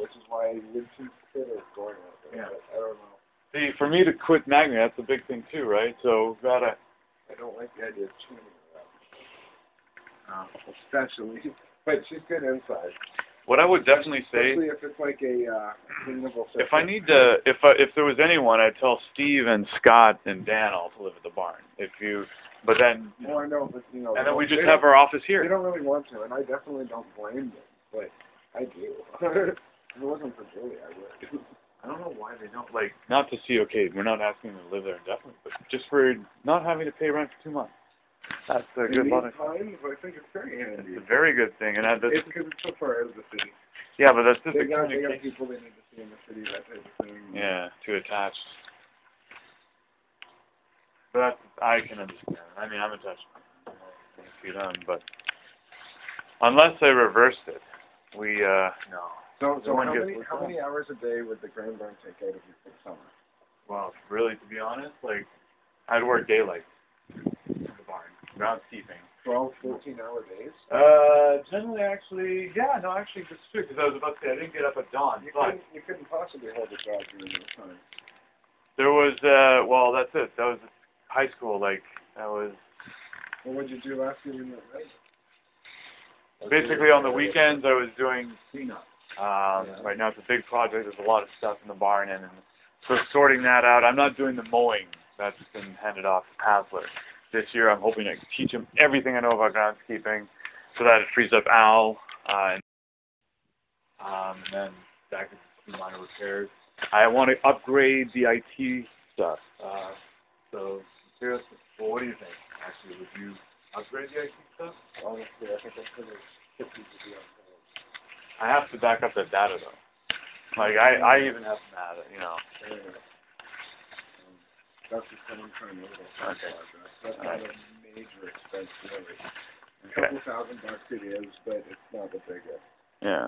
which is why I would consider going out there. Yeah. But I don't know. See, for me to quit Magna, that's a big thing too, right? So gotta. I don't like the idea of tuning around. Especially, but she's good inside. What I would definitely say, especially if it's like a cleanable system. if I need to, if there was anyone, I'd tell Steve and Scott and Dan all to live at the barn. But then. I know, but And then we just have our office here. They don't really want to, and I definitely don't blame them, but I do. If it wasn't for Julie, I would. I don't know why they don't like. Not to see. Okay, we're not asking them to live there indefinitely, but just for not having to pay rent for 2 months. That's a good bonus. Times, I think it's very handy. It's a very good thing, and that's it's because it's so far out of the city. Yeah, but that's just they got people they need to see in the city, that type of thing. Yeah, too attached. But I can understand. I mean, I'm attached to them, but unless they reversed it, no. So how many hours a day would the Grand Barn take out of you for the summer? Well, really, to be honest, I'd work daylight in the barn, groundskeeping. 12, 14-hour days? Generally, actually, yeah, no, actually, that's true, because I was about to say, I didn't get up at dawn. You couldn't possibly hold a job during this time. There was, well, that's it. That was high school, that was... Well, what did you do last year when you were ready? Basically, on the weekends, I was doing cleanup. Right now, it's a big project. There's a lot of stuff in the barn, and so sorting that out. I'm not doing the mowing. That's been handed off to Pasler. This year, I'm hoping to teach him everything I know about groundskeeping, so that it frees up Al, and then back to some minor repairs. I want to upgrade the IT stuff. So, seriously, well, what do you think? Actually, would you upgrade the IT stuff? Honestly, I think I'm pretty 50 to be on. I have to back up the data, though. I even have some data, That's just what I'm trying to do. Okay. That's not a major expense, really. A couple $1,000 it is, but it's not the biggest. Yeah.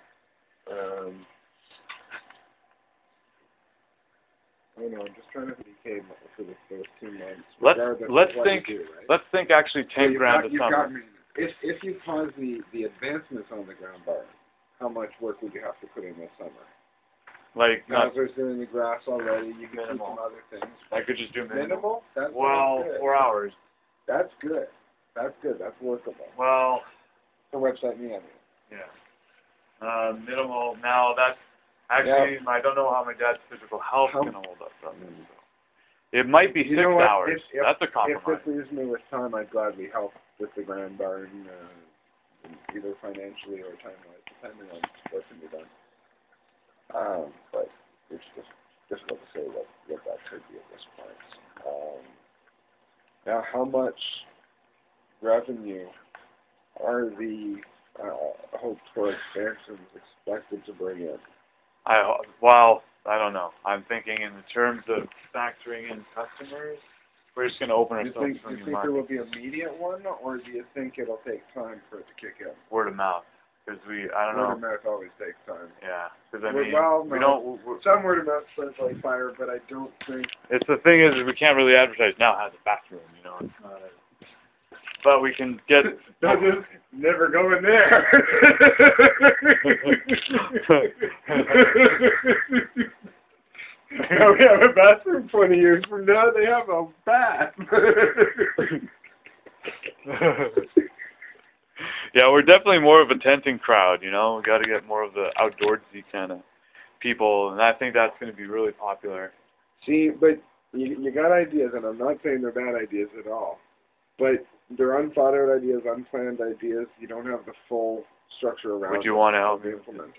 I don't know, I'm just trying to decay for the first 2 months. Let's think actually 10 grand a summer. Got me. If you pause the advancements on the ground bar, how much work would you have to put in this summer? There's doing the grass already. You can do some other things. I could just do minimal. Minimal? That's good. 4 hours. That's good. That's good. That's workable. Well, the website, yeah. Minimal. Now that's actually I don't know how my dad's physical health can hold up. It might be 6 hours. That's a compromise. If this leaves me with time, I'd gladly help with the Grand Barn, either financially or time-wise, depending on what can be done. But it's just difficult to say what that could be at this point. Now, how much revenue are the hoped for expansions expected to bring in? I don't know. I'm thinking in the terms of factoring in customers, we're just going to open ourselves to a new market. Do you think there will be an immediate one, or do you think it'll take time for it to kick in? Word of mouth. Because I don't know. Word of mouth always takes time. Yeah. Because we don't. Some word of mouth spreads like fire, but I don't think. It's the thing is we can't really advertise now has a bathroom, It's not but we can get. Never go in there. Now we have a bathroom 20 years from now. They have a bath. Yeah, we're definitely more of a tenting crowd, We got to get more of the outdoorsy kind of people, and I think that's going to be really popular. See, but you got ideas, and I'm not saying they're bad ideas at all, but they're unthought out ideas, unplanned ideas. You don't have the full structure around. Would you want to help me implement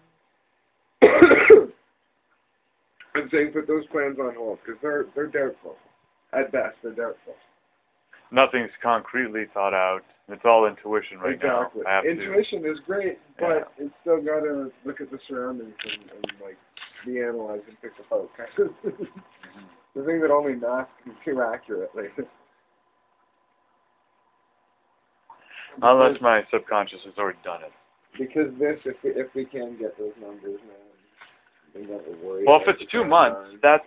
I'm saying put those plans on hold because they're doubtful. At best, they're doubtful. Nothing's concretely thought out. It's all intuition right now. Intuition is great, but it's still got to look at the surroundings and be analyzed and pick apart. The thing that only math can do accurately. Unless my subconscious has already done it. Because if we can get those numbers, we never worry. Well, if it's 2 months, that's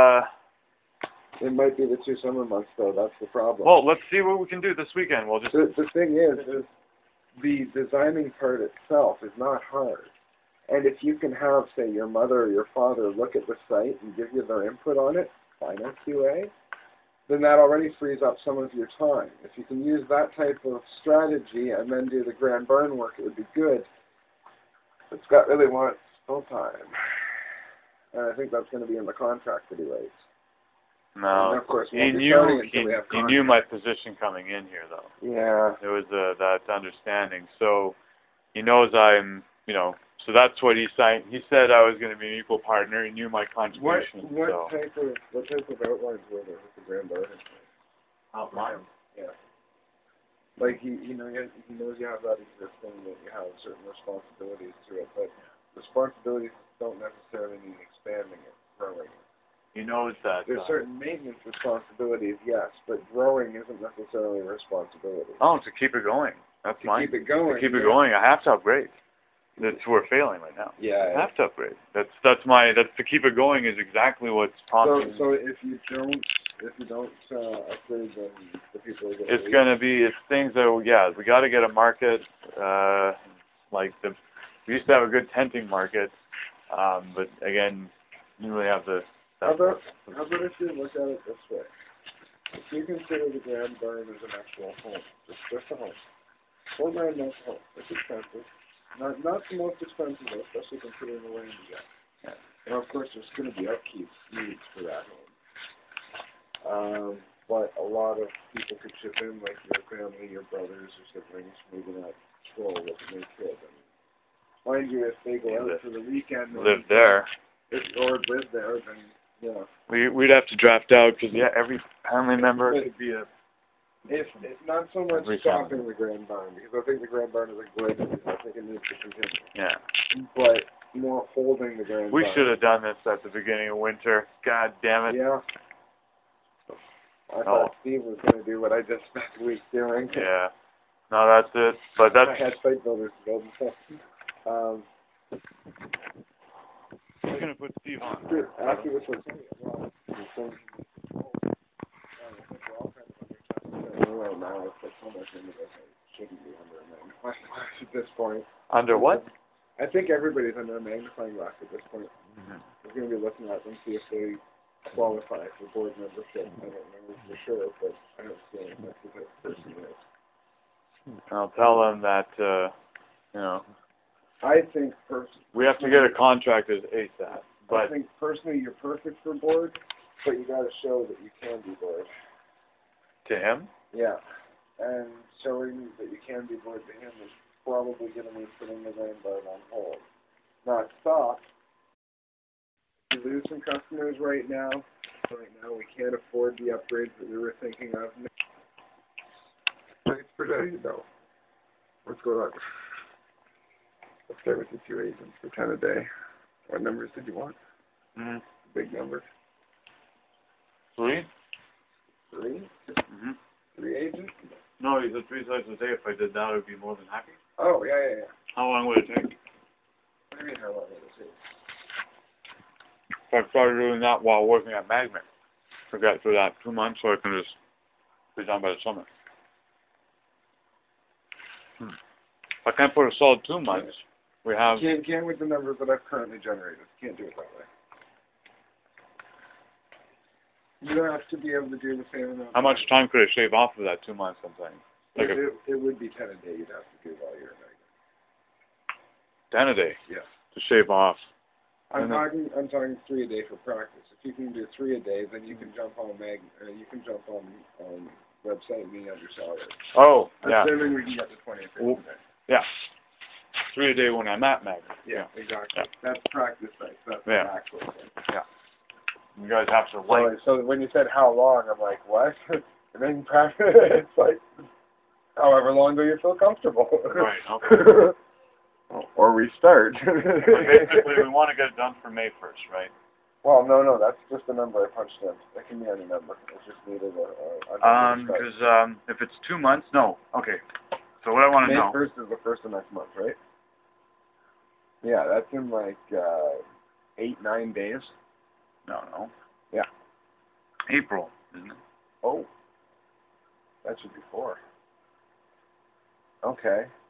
It might be the 2 summer months, though. That's the problem. Well, let's see what we can do this weekend. We'll just. The thing is the designing part itself is not hard, And if you can have, say, your mother or your father look at the site and give you their input on it, final QA, then that already frees up some of your time. If you can use that type of strategy and then do the grand burn work, it would be good. But Scott really wants full time. And I think that's going to be in the contract that he writes. No, and of course, he knew my position coming in here, though. Yeah. There was that understanding. So he knows I'm, so that's what he signed. He said I was going to be an equal partner. He knew my contribution. What type of outlines were there with the grand burn? Outline? Yeah. Like he knows you have that existing, that you have certain responsibilities to it, but responsibilities don't necessarily mean expanding it, growing it. He knows that. There's certain maintenance responsibilities, yes, but growing isn't necessarily a responsibility. Oh, to keep it going. That's mine. Keep it going. To keep it going, I have to upgrade. We're failing right now. Yeah. I have to upgrade. That's to keep it going is exactly what's prompting. So if you don't upgrade, then the people are going to It's going to be, things that, we got to get a market, we used to have a good tenting market, but again, you didn't really have the. How about if you look at it this way? If you consider the grand burn as an actual home, just a home, $4 grand not a home. It's expensive. Not the most expensive, especially considering the land you get. Yeah. And of course, there's going to be upkeep needs for that home. But a lot of people could chip in, like your family, your brothers, your siblings, maybe not control what they could. And mind you, if they go out for the weekend, live there, or live there, then yeah. We'd have to draft out because every family member could be a. It's not so much stopping the grand barn, because I think the grand barn is a good. I think it needs to continue. Yeah. But more holding the grand barn. We should have done this at the beginning of winter. God damn it. Yeah. I thought Steve was going to do what I just spent a week doing. Yeah. No, that's it. But that's. I had site builders to build and stuff. We're going to put Steve on. After this was right now, it's like so much into this. I shouldn't be under a magnifying glass at this point. Under what? I think everybody's under a magnifying glass at this point. Mm-hmm. We're going to be looking at them, see if they qualify for board membership. I don't know for sure, but I don't see any that's the type of person it is. I'll tell them that, I think personally, we have to get a contract as ASAP. But I think personally you're perfect for board, but you got to show that you can be board. To him? Yeah, and showing that you can be board to him is probably going to mean putting the grand barn on hold. Not stop. We lose some customers right now. We can't afford the upgrades that we were thinking of. Thanks for that, though. Let's go on. Let's start with the 2 agents for 10 a day. What numbers did you want? Mm-hmm. Big numbers. 3? 3? Mm-hmm. 3 agents? No, he said 3 slices a day. If I did that, I would be more than happy. Oh, yeah. How long would it take? What do you mean, how long would it take? If I started doing that while working at Magnet, forget for that 2 months, so I can just be done by the summer. If I can't put a solid 2 months, we have. Can't with the numbers that I've currently generated. Can't do it that way. You don't have to be able to do the same amount. How much time could I shave off of that 2 months? I'm saying. It would be 10 a day. You'd have to do while you're Magnet. at 10 a day. Yeah. To shave off. I'm talking 3 a day for practice. If you can do 3 a day, then you can jump on you can jump on website me under salary. Oh, yeah. Assuming we can get to 20 a day. Yeah. 3 a day when I'm at Magnet. Yeah, exactly. Yeah. That's practice sites. That's the actual thing. Yeah. You guys have to wait. So when you said how long, I'm like, what? And then practice, it's like, however long do you feel comfortable? Right, okay. Or we start. Basically, we want to get it done for May 1st, right? Well, no, that's just the number I punched in. It can be any number. It's just needed a number. Because if it's 2 months, no. Okay. So what I want to know. May 1st is the first of next month, right? Yeah, that's in like 8-9 days. No. Yeah. April, isn't it? Oh. That should be 4. Okay.